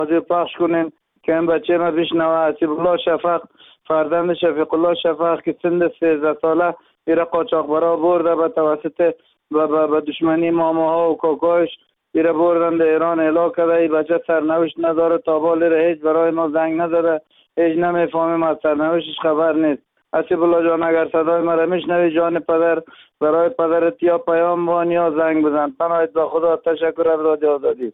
پخش کنین که این بچه ما بشنوه. حسیب الله شفق، فرزند شفیق الله شفق که سن 13 ساله ایره قاچاقبرا برده به توسط به دشمنی ماماها و کاکایش ایره بردن در ایران اعلا کرده. این بچه سرنوشت نداره، تا بالی هیچ برای ما زنگ نداره، هیچ نمیفهمیم، از سرنوشتش خبر نیست. حسیب الله جان اگر صدای مرا میشنوی جان پدر، برای پدرت یا پیام بان یا زنگ بزن. پناهت به خدا. تشکر از رادیو آزادی.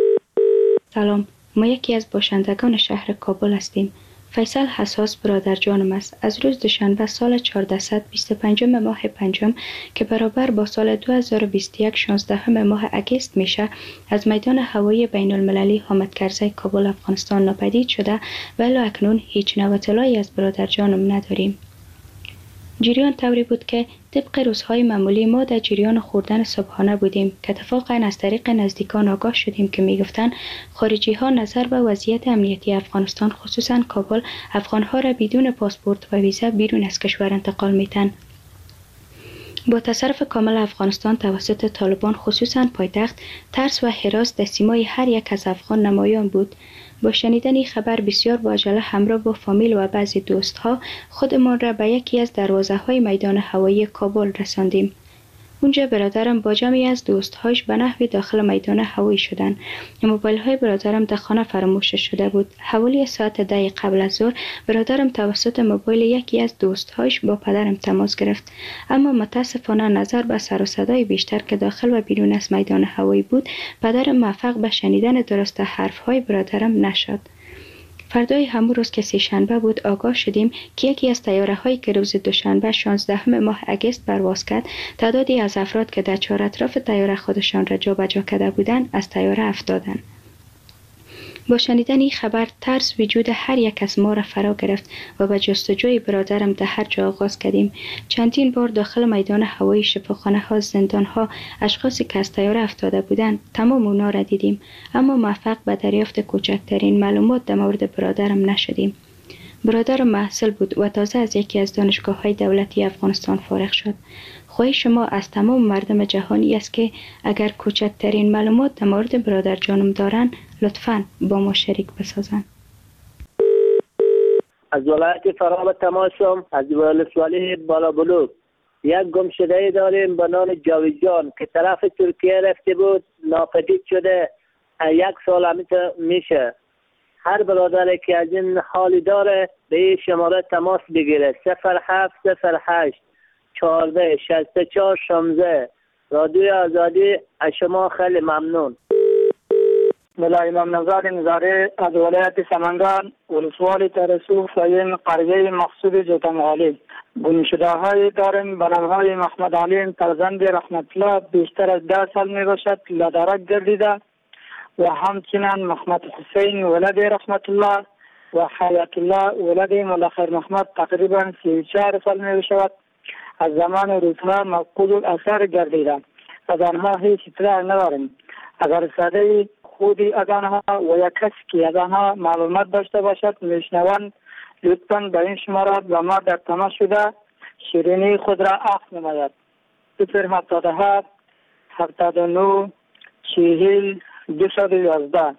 سلام، ما یکی از باشندگان شهر کابل هستیم. فیصل حساس برادر جانم است. از روز دوشنبه سال 1425 ماه پنجم که برابر با سال 2021 16 ماه اگست میشه، از میدان هوایی بین المللی حامد کرزی کابل افغانستان ناپدید شده و الی اکنون هیچ نو اطلاعی از برادر جانم نداریم. جریان طوری بود که طبق روزهای معمولی ما در جریان خوردن صبحانه بودیم که اتفاقا از طریق نزدیکان آگاه شدیم که میگفتن خارجی ها نظر به وضعیت امنیتی افغانستان خصوصا کابل افغان ها را بدون پاسپورت و ویزا بیرون از کشور انتقال میتن. با تصرف کامل افغانستان توسط طالبان خصوصا پایتخت، ترس و هراس در سیمای هر یک از افغان نمایان بود. با شنیدن این خبر بسیار با عجله همراه با فامیل و بعضی دوستها خودمان را به یکی از دروازه های میدان هوایی کابل رساندیم. اونجا برادرم با جمعی از دوستهاش به نحوی داخل میدان هوایی شدند. موبایل های برادرم در خانه فراموش شده بود. حوالی ساعت 10 قبل از ظهر برادرم توسط موبایل یکی از دوستهاش با پدرم تماس گرفت، اما متاسفانه نظر به سر و صدای بیشتر که داخل و بیرون از میدان هوایی بود، پدرم موفق به شنیدن درست حرف های برادرم نشد. فردای همون روز که سه‌شنبه بود آگاه شدیم که یکی از طیاره هایی که روز دوشنبه 16 ماه اگست پرواز کرد، تعدادی از افراد که در چهار اطراف طیاره خودشان را جابجا کرده بودند از طیاره افتادند. با شنیدن این خبر ترس وجود هر یک از ما را فرا گرفت و به جستجوی برادرم در هر جا آغاز کردیم. چندین بار داخل میدان هوایی، شفاخانه ها، زندان ها، اشخاصی که از طیاره افتاده بودند تمام اونا را دیدیم، اما موفق به دریافت کوچکترین معلومات در مورد برادرم نشدیم. برادرم محصل بود و تازه از یکی از دانشگاه‌های دولتی افغانستان فارغ شد. خواهش شما از تمام مردم جهانی است که اگر کوچکترین معلومات در مورد برادر جانم دارن لطفاً با ما شریک بسازن. از ولایت فراب تماسم، از ولسوالی بالابلوک یک گمشده داریم به نام جاویدجان که طرف ترکیه رفته بود، ناپدید شده. 1 سال میشه. هر برادری که از این حالی داره به این شماره تماس بگیره. 0708 14 64 16. رادیو آزادی از شما خیلی ممنون. ملا امام نژاد نظاری از ولایت سمنگان، ولسوالی ترسوخ ساین قریه مقصود جوتنغالی. گمشده های داریم به نام های محمد علی فرزند رحمت الله، بیشتر از 10 سال می باشد لادرک گردیده، و همچنین محمد حسین ولد رحمت الله و حیات الله ولد ملاخر محمد تقریبا 34 سال می باشد. از زمان روزها مفقود الاثر گردیده. از آنها هیچ اطلاع نداریم. اگر صدای خودی از آنها و یا کسی که از آنها معلومات داشته باشد میشنوند، لطفاً به این شماره با ما در تماس شده شیرینی خود را عفو نماید. 077 79 40 211.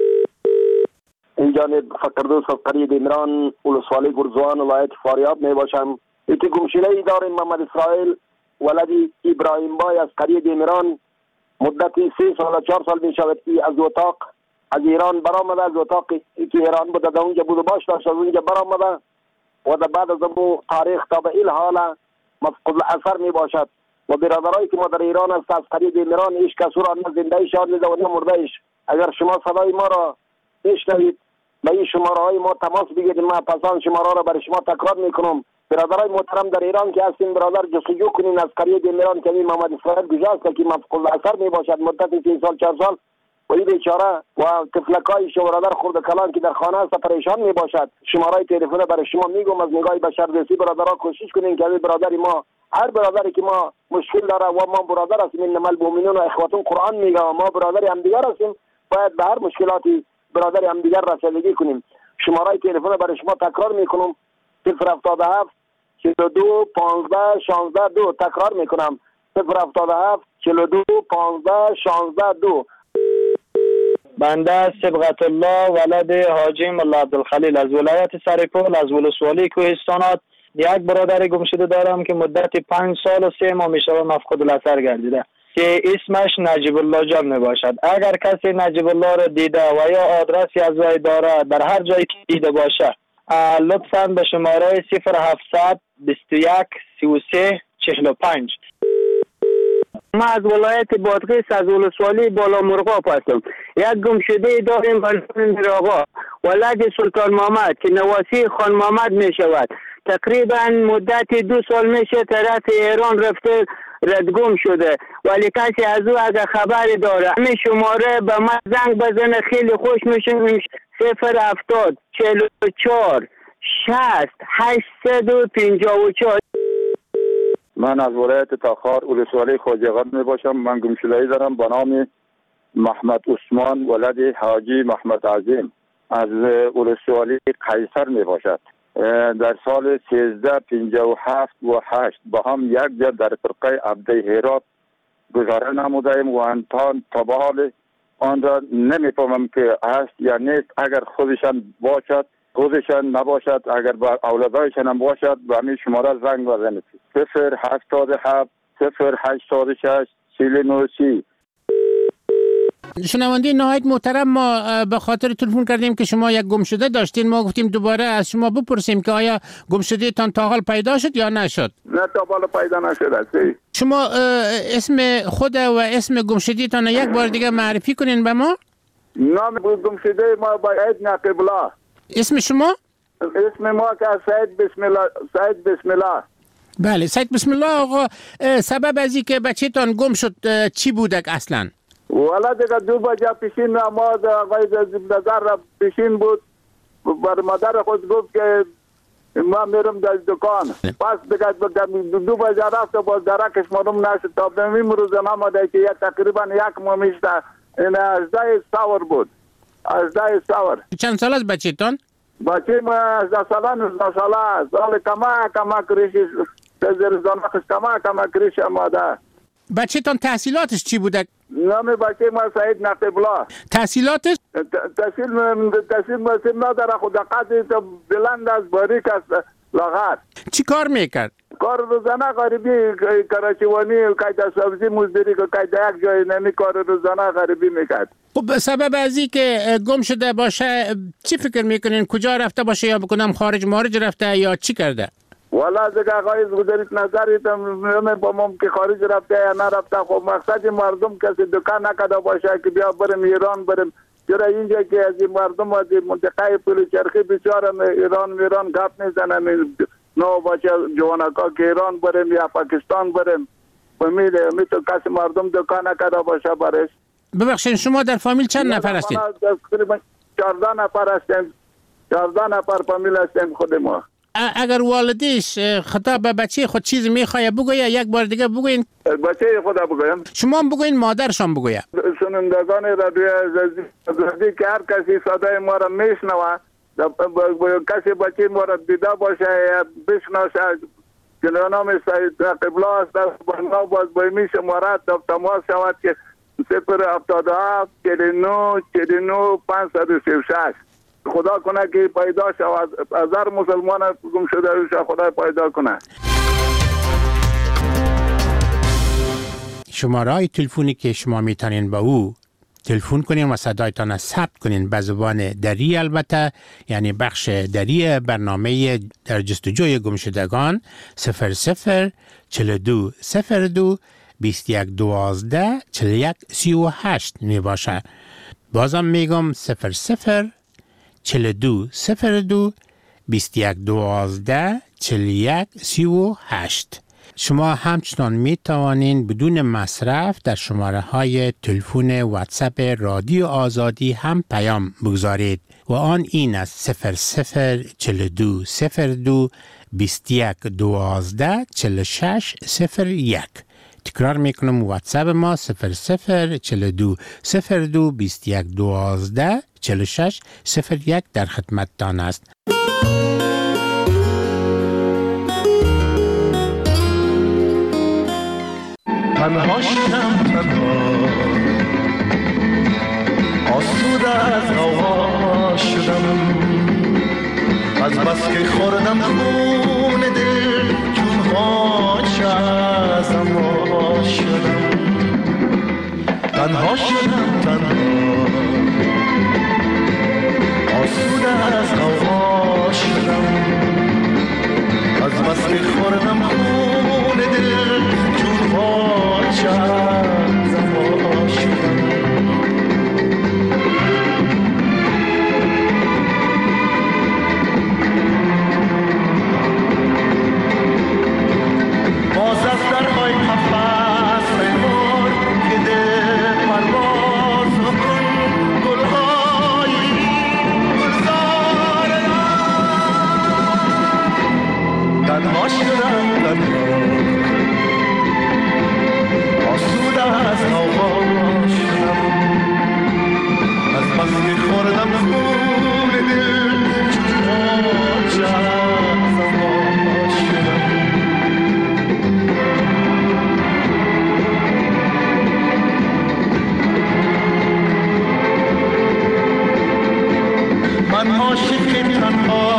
این جانب فقردوس از قریه عمران، ولسوالی گرزوان، ولایت فاریاب می باشم. ایتی گمشده‌ای داریم محمد اسرائیل ولدی ابراهیم بای از قریه عمران. مدتی 3 سال 4 سال می شود که از اتاق از ایران برآمده. از اتاقی که ایران بوده در اونجا بود و باش داشت، از اونجا برآمده و در بعد از اون تاریخ تا به این حال مفقود الاثر می باشد. و برادرایی که ما در ایران است از قریه عمران هیچ کس را نه زنده شاد نیده و نه مرده ایش. اگر شما صدای ما را بشنوید به این شماره های ما تماس بگیرید. ما پسان شماره را برای شما تکرار میکنم. برادرای محترم در ایران که هستین، برادر جستجو کنین از قریه عمران که این محمد اسرائیل گذاشته که مفقود الاثر می باشد مدت 3 سال 4 سال و این بیچاره و طفلکای برادر خرد کلان که در خانه است پریشان می باشد. شماره تلفن برای شما میگم، از نگاه بشردوستی برادرها کوشش کنین که برادر ما، هر برادری که ما مشکل داره و ما برادر هستیم، انما المؤمنون اخوة قرآن میگه و ما برادر هم دیگر هستیم، باید به هر مشکلاتی برادر هم دیگر رسیدگی کنیم. شماره تلفن برای شما تکرار میکنم 077 42 15 16 2. تکرار میکنم 077 42 15 16 2. بنده صبغت الله ولد حاجی ملا عبدالخلیل از ولایت سرپل از ولسوالی کوهستانات یک برادر گم شده دارم که مدت 5 سال و 3 ماه میشود مفقود الاثر گردیده که اسمش نجیب الله جان می باشد. اگر کسی نجیب الله را دیده و یا آدرسی از وی داره در هر جایی که دیده باشه لطفاً به شماره 0700 21 33 45. ما از ولایت بادغیس از ولسوالی بالا مرغاب هستم. یک گمشده داریم به نام آقا ولد سلطان محمد که نواسی خان محمد می شود. تقریبا مدت 2 سال میشه طرف ایران رفته ردگم شده ولی کسی از او اگر خبری داره همین شماره به من زنگ بزنه خیلی خوش میشه. 070 44 60 854. من از ولایت تاخار ولسوالی خواجه‌قند می باشم. من گمشده‌ای دارم به نام محمد عثمان ولد حاجی محمد عظیم از ولسوالی قیصر می باشد. در سال 1357 و 8 با هم یک جا در فرقه عبده هرات گذاره نمودیم و انتان تا به حال آن را نمیفهمم که هست یا نیست. اگر خودشان باشد خودشان نباشد اگر با اولادایشان هم باشد به همین شماره زنگ بزنید 077 086 3930. شنونده نهایت محترم، ما به خاطر تلفن کردیم که شما یک گمشده داشتین. ما گفتیم دوباره از شما بپرسیم که آیا گمشده تان تا حال پیدا شد یا نشد؟ نه تا حال پیدا نشد. شما اسم خود و اسم گمشده تان یک بار دیگه معرفی کنین به ما. نام گمشده ما باید نقیب الله. اسم شما؟ اسم ما که سید بسم الله. سید بسم الله. بله سید بسم الله. آقا سبب از این که بچه تان گم شد چی بودک اصلا؟ والا دیگه 2 بجه پیشین نماز آقای نظر را پیشین بود. بر مادر خود گفت که ما میرم در دکان. پس دیگه 2 بجه رفت و باز درکش معلوم نشد. تا به این روز نماده که تقریبا 1 ماه میشته. این 18 سور بود. 18 سور. چند سال از بچه تان؟ بچه ما 18 ساله 19 ساله. سال کما کریشی تزیر زنخش کما کریش ماده. بچه تان تحصیلاتش چی بوده؟ نام بچه ما سید نقیب الله. تحصیلاتش؟ تحصیل مسیم نداره خود قدری تو بلند از باریک است لاغر. چی کار میکرد؟ کار روزانه غریبی کراچیوانی قاعده سبزی مزدوری که قاعده یک جای نمی کار روزانه غریبی میکرد. خب سبب از این که گم شده باشه چی فکر میکنین؟ کجا رفته باشه یا بکنم خارج مارج رفته یا چی کرده؟ والا دیگه آقای گذارید نظریت با مم که خارج رفته یا نرفته. خب مقصد مردم کسی دکان نکده باشه که بیا بریم ایران بریم. چرا اینجا که از این مردم از این منطقه پلوچرخی بیچاره ایران گپ میزنن نو باشه جوانکا که ایران بریم یا پاکستان بریم. می تو کسی مردم دکان نکده باشه برش. ببخشید شما در فامیل چند نفر هستید؟ تقریبا 14 نفر هستیم. 14 نفر فامیل هستیم خود ما. اگر والدیش خطاب به بچه خود چیز میخواه بگویه یک بار دیگه بگوین. بچه خود بگویم. شما هم بگوین مادرشان بگویه. شنوندگان رادیو عزیزی که هر کسی صدای ما را میشنوه کسی بچه ما را دیده باشه یا بشناسه که نام سید نقیب الله است با باز بایمی شماره تماس شود که 077 49 49 536. خدا کنه که پیدا شود از هر مسلمان گم شده روش خدا پیدا کنه. شماره تلفنی که شما میتونین با او تلفن کنین و صدایتان ثبت کنین به زبان دری، البته یعنی بخش دری برنامه در جستجوی گمشدگان 00 42 02 21 12 41 38 می باشه. بازم میگم 00 42 02 21 12 41 38. شما همچنان می توانین بدون مصرف در شماره های تلفن واتساپ رادیو آزادی هم پیام بگذارید و آن این است 00 42 02 21 12 46 01. تکرار میکنم واتساپ ما 00 42 02 21 12 46 01 در خدمتتان است. تنها شدم تنها آسوده از غوغا شدم، از بس که خوردم خون دل چون غاچه ازم وا شدم. تنها شدم تنها، آسوده از غوغا شدم، از بس که خوردم خون دل چون غاچه ازم وا شدم. باز از درهای قفس ببار که دل پرواز کن، گلهای گلزار تنها شدم تنها، آسوده از غوغا شدم، از بس که خوردم خون دل چون غاچه ازم وا شدم. من عاشق تنها